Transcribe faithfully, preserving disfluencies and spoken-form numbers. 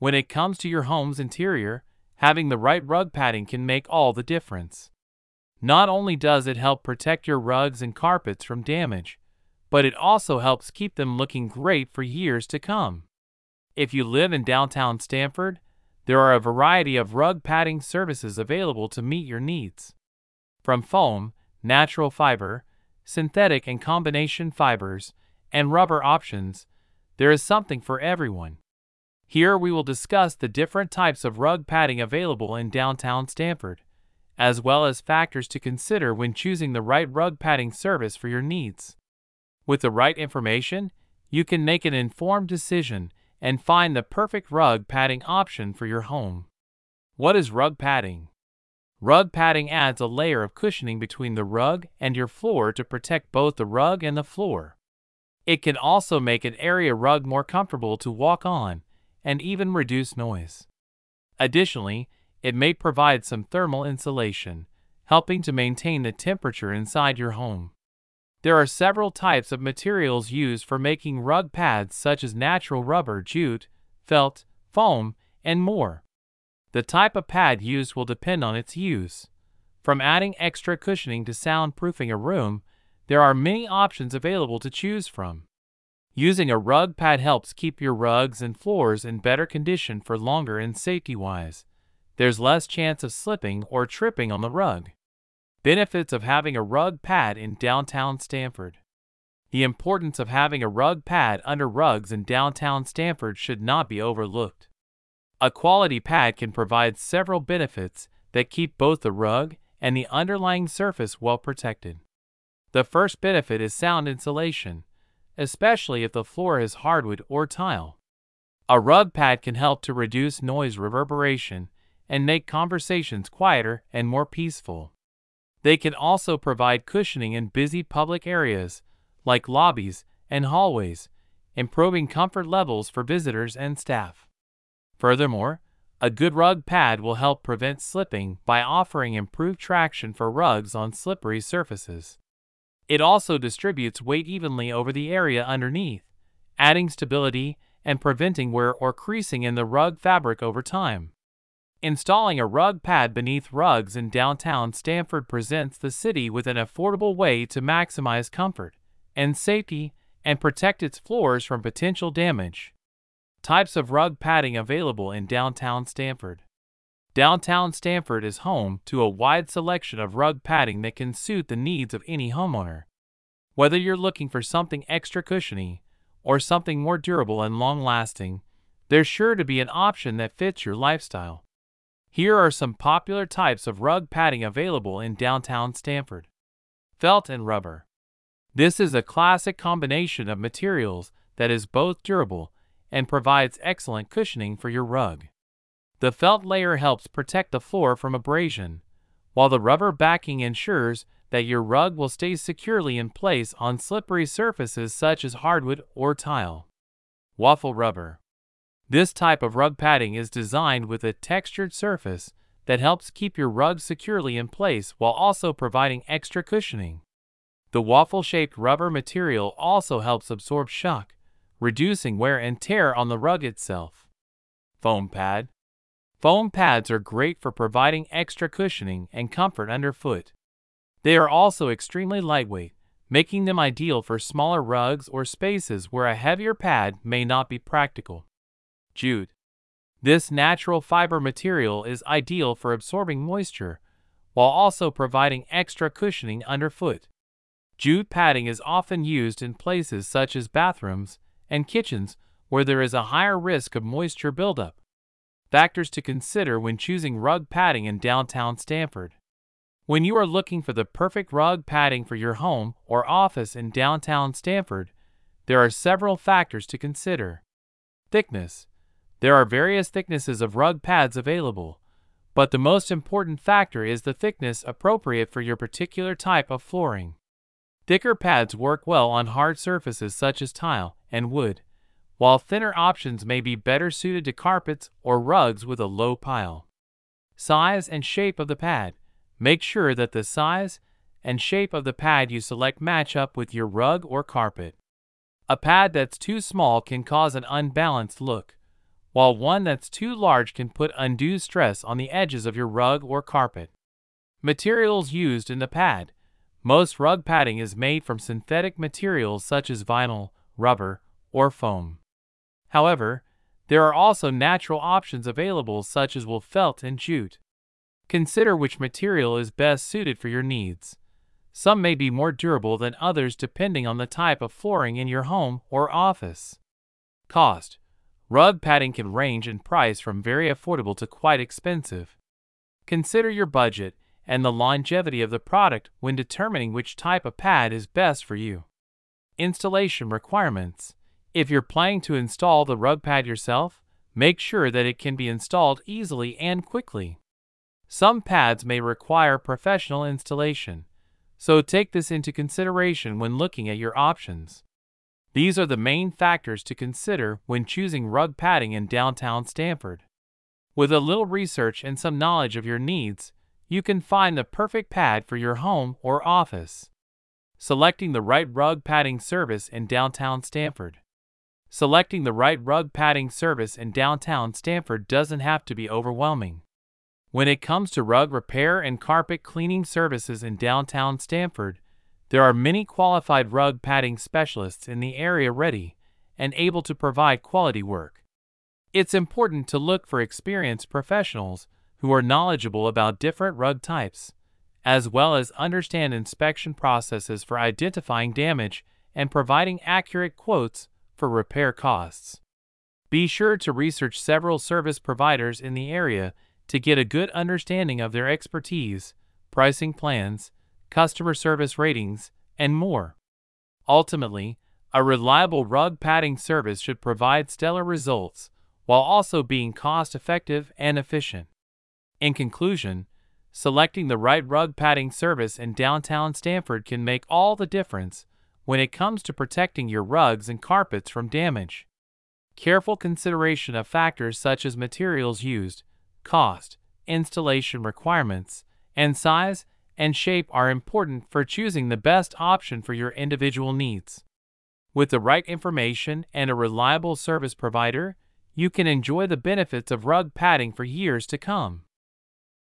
When it comes to your home's interior, having the right rug padding can make all the difference. Not only does it help protect your rugs and carpets from damage, but it also helps keep them looking great for years to come. If you live in downtown Stamford, there are a variety of rug padding services available to meet your needs. From foam, natural fiber, synthetic and combination fibers, and rubber options, there is something for everyone. Here we will discuss the different types of rug padding available in downtown Stamford, as well as factors to consider when choosing the right rug padding service for your needs. With the right information, you can make an informed decision and find the perfect rug padding option for your home. What is rug padding? Rug padding adds a layer of cushioning between the rug and your floor to protect both the rug and the floor. It can also make an area rug more comfortable to walk on and even reduce noise. Additionally, it may provide some thermal insulation, helping to maintain the temperature inside your home. There are several types of materials used for making rug pads, such as natural rubber, jute, felt, foam, and more. The type of pad used will depend on its use. From adding extra cushioning to soundproofing a room, there are many options available to choose from. Using a rug pad helps keep your rugs and floors in better condition for longer, and safety-wise, there's less chance of slipping or tripping on the rug. Benefits of having a rug pad in downtown Stamford. The importance of having a rug pad under rugs in downtown Stamford should not be overlooked. A quality pad can provide several benefits that keep both the rug and the underlying surface well protected. The first benefit is sound insulation, especially if the floor is hardwood or tile. A rug pad can help to reduce noise reverberation and make conversations quieter and more peaceful. They can also provide cushioning in busy public areas, like lobbies and hallways, improving comfort levels for visitors and staff. Furthermore, a good rug pad will help prevent slipping by offering improved traction for rugs on slippery surfaces. It also distributes weight evenly over the area underneath, adding stability and preventing wear or creasing in the rug fabric over time. Installing a rug pad beneath rugs in downtown Stamford presents the city with an affordable way to maximize comfort and safety and protect its floors from potential damage. Types of rug padding available in downtown Stamford. Downtown Stamford is home to a wide selection of rug padding that can suit the needs of any homeowner. Whether you're looking for something extra cushiony or something more durable and long-lasting, there's sure to be an option that fits your lifestyle. Here are some popular types of rug padding available in downtown Stamford. Felt and rubber. This is a classic combination of materials that is both durable and provides excellent cushioning for your rug. The felt layer helps protect the floor from abrasion, while the rubber backing ensures that your rug will stay securely in place on slippery surfaces such as hardwood or tile. Waffle rubber. This type of rug padding is designed with a textured surface that helps keep your rug securely in place while also providing extra cushioning. The waffle-shaped rubber material also helps absorb shock, reducing wear and tear on the rug itself. Foam pad. Foam pads are great for providing extra cushioning and comfort underfoot. They are also extremely lightweight, making them ideal for smaller rugs or spaces where a heavier pad may not be practical. Jute. This natural fiber material is ideal for absorbing moisture, while also providing extra cushioning underfoot. Jute padding is often used in places such as bathrooms and kitchens where there is a higher risk of moisture buildup. Factors to consider when choosing rug padding in downtown Stamford. When you are looking for the perfect rug padding for your home or office in downtown Stamford, there are several factors to consider. Thickness. There are various thicknesses of rug pads available, but the most important factor is the thickness appropriate for your particular type of flooring. Thicker pads work well on hard surfaces such as tile and wood, while thinner options may be better suited to carpets or rugs with a low pile. Size and shape of the pad. Make sure that the size and shape of the pad you select match up with your rug or carpet. A pad that's too small can cause an unbalanced look, while one that's too large can put undue stress on the edges of your rug or carpet. Materials used in the pad. Most rug padding is made from synthetic materials such as vinyl, rubber, or foam. However, there are also natural options available such as wool, felt, and jute. Consider which material is best suited for your needs. Some may be more durable than others depending on the type of flooring in your home or office. Cost. Rug padding can range in price from very affordable to quite expensive. Consider your budget and the longevity of the product when determining which type of pad is best for you. Installation requirements. If you're planning to install the rug pad yourself, make sure that it can be installed easily and quickly. Some pads may require professional installation, so take this into consideration when looking at your options. These are the main factors to consider when choosing rug padding in downtown Stamford. With a little research and some knowledge of your needs, you can find the perfect pad for your home or office. Selecting the right rug padding service in downtown Stamford. Selecting the right rug padding service in downtown Stamford doesn't have to be overwhelming. When it comes to rug repair and carpet cleaning services in downtown Stamford, there are many qualified rug padding specialists in the area ready and able to provide quality work. It's important to look for experienced professionals who are knowledgeable about different rug types, as well as understand inspection processes for identifying damage and providing accurate quotes for repair costs. Be sure to research several service providers in the area to get a good understanding of their expertise, pricing plans, customer service ratings, and more. Ultimately, a reliable rug padding service should provide stellar results while also being cost-effective and efficient. In conclusion, selecting the right rug padding service in downtown Stamford can make all the difference when it comes to protecting your rugs and carpets from damage. Careful consideration of factors such as materials used, cost, installation requirements, and size and shape are important for choosing the best option for your individual needs. With the right information and a reliable service provider, you can enjoy the benefits of rug padding for years to come.